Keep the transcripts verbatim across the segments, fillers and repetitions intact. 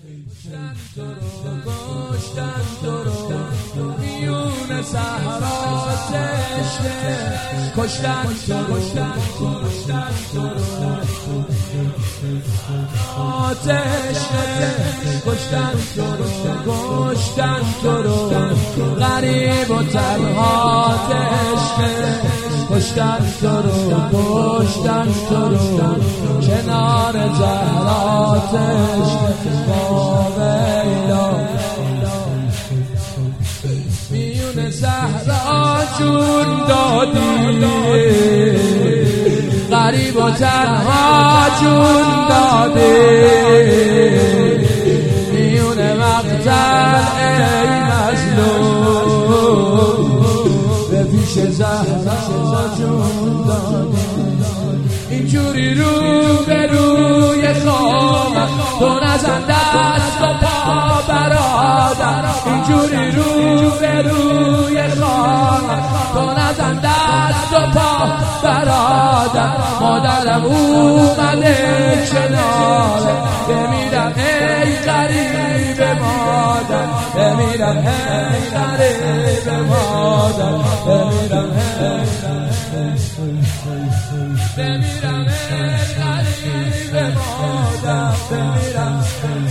کشتن تو رو کشتن تو رو میون صحرا تشنه کشتن تو رو کشتن تو رو تشنه کشتن تو رو کشتن تو رو غریب و تنها تشنه کشتن تو رو کشتن تو رو کنار زهرا تشنه با ویلا میون صحرا جون دادی غریب و تنها جون دادی میون مقتل ای مظلوم به پیش زهرا جون دادی اینجوری رو به روی خواهم تو نزن دست و پا برادر اینجوری رو به روی خواهم تو نزن دست و پا برادر مادرم اومده کناره بمیرم ای غریب مادر بمیرم ای غریب مادر بمیرم ای بمیرم ای غریب مادر بمیرم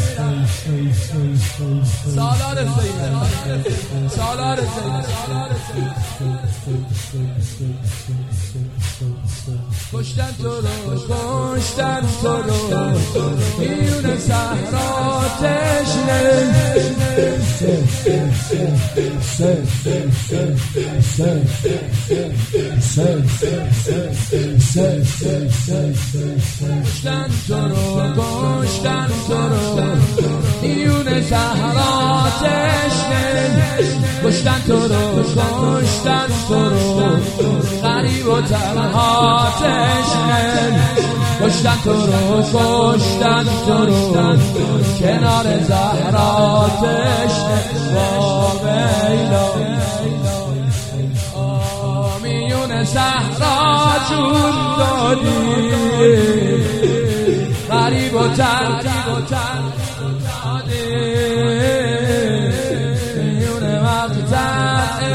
سالار سید سالار سید کشتن تو رو کشتن تو رو میون صحرا تشنه کشتن تو رو کشتن تو رو میون صحرا تشنه کشتن تو رو کشتن تو رو غریب و تنها تشنه کشتن تو رو کشتن تو رو کنار زهرا تشنه با ویلا میون صحرا جون دادی غریب و تنها دادی میون مقتل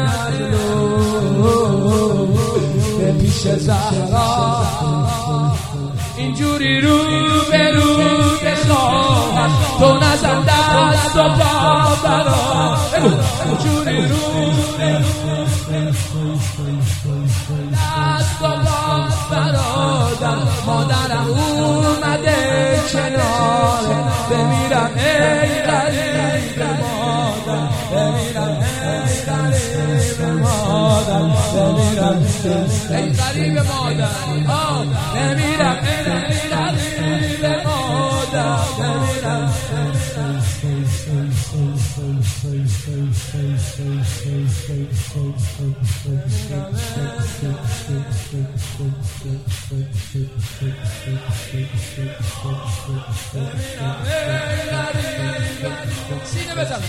به پیش زهرا اینجوری رو به رو بخواهم تو نزن دست و پا برا اینجوری رو به رو دست و پا برادر مادرم اومده کناره بمیرم ای غریب مادر بمیرم ای غریب مادر بمیرم ای غریب مادر بمیرم ای غریب مادر بمیرم سینه بزن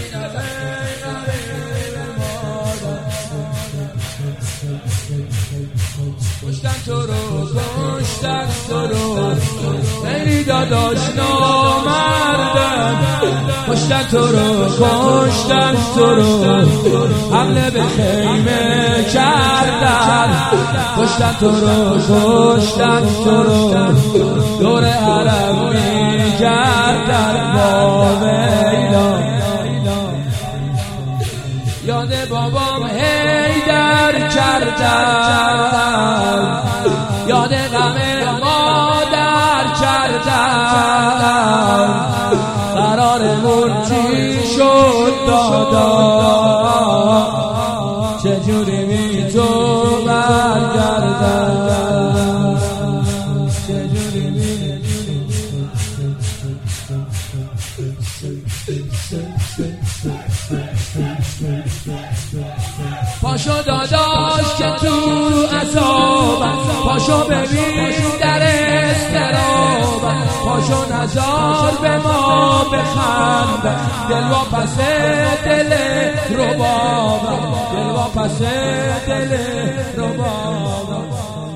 کشتن تو رو کشتن تو رو خیلی داداش نامردم کشتن تو رو کشتن تو رو حمله به خیمه کردن کشتن تو رو کشتن تو رو دور حرم می کردن با ویلا یاد بابام حیدر کردن یاد غم مادر کردن قرارمون چی شد دادا چجوری می تو برگردن چجوری می پاشو داداش که تو عذابم پاشو ببین در اضطرابم پاشو نزار به ما بخند دل و پس دل ربابم دل و پس دل ربابم